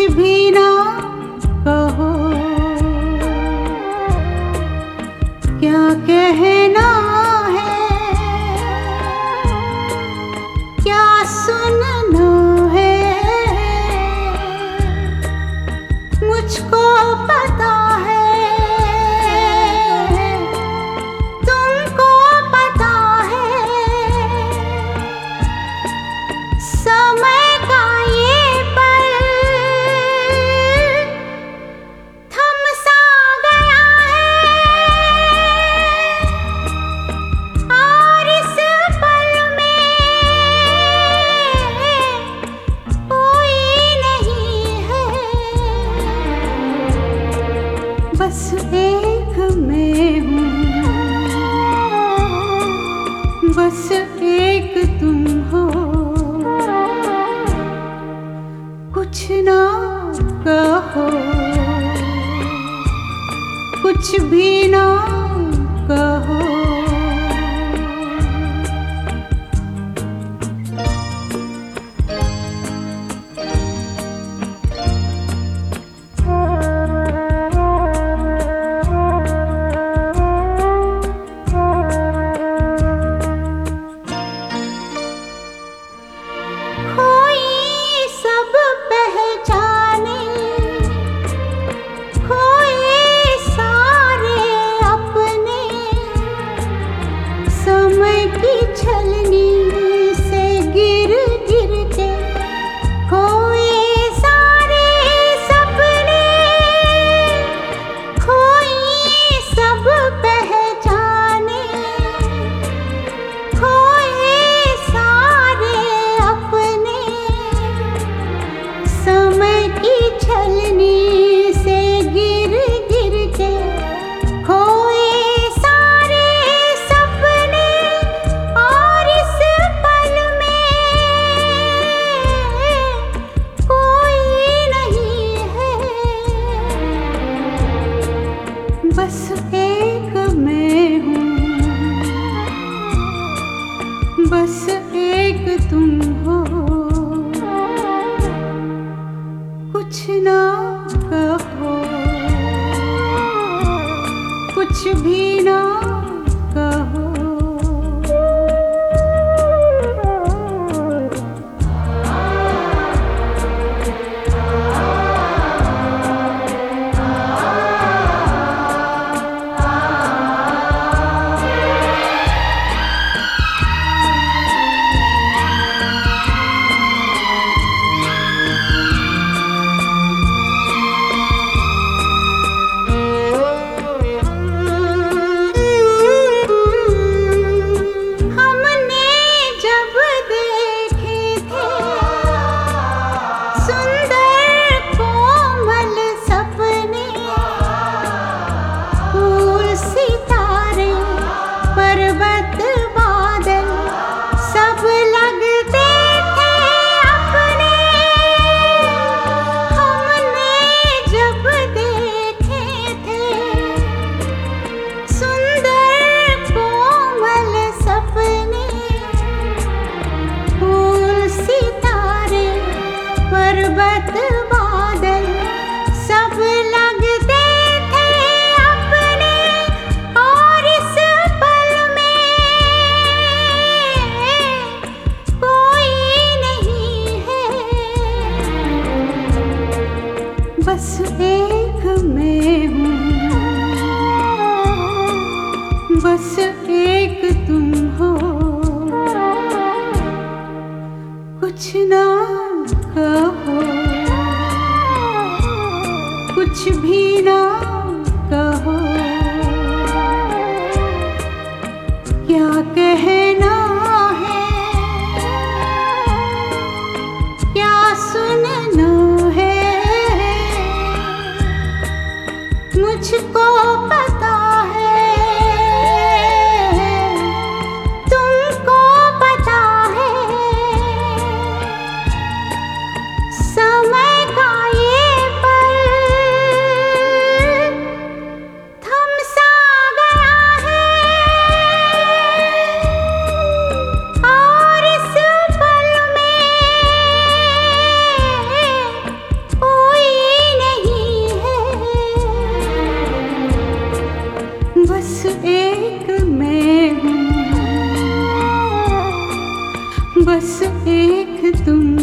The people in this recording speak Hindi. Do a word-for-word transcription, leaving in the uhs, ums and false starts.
भी ना कहो, क्या कहना है, क्या सुनना है, मुझको पता है, तुमको पता है। समय का ये पल थम सा गया है और इस पल में कोई नहीं है, बस एक मैं हूँ, बस एक तुम हो। कुछ ना कहो, कुछ भी ना कहो। छलनी से गिर गिर के खोए सारे सपने, खोई सब पहचाने, खोए सारे अपने। समय की छलनी से गिर गिर के खोए बस एक मैं हूँ, बस एक तुम हो। कुछ ना कहो, कुछ भी ना कहो। पर्वत बादल सब लगते थे अपने, और इस पल में कोई नहीं है, बस एक मैं हूँ, बस एक तुम हो। कुछ ना कहो, कुछ भी ना कहो, क्या कहना है, क्या सुनना है, मुझको पता है, तुमको पता है। समय का ये पल थम सा गया है एक मैं हूँ, बस एक तुम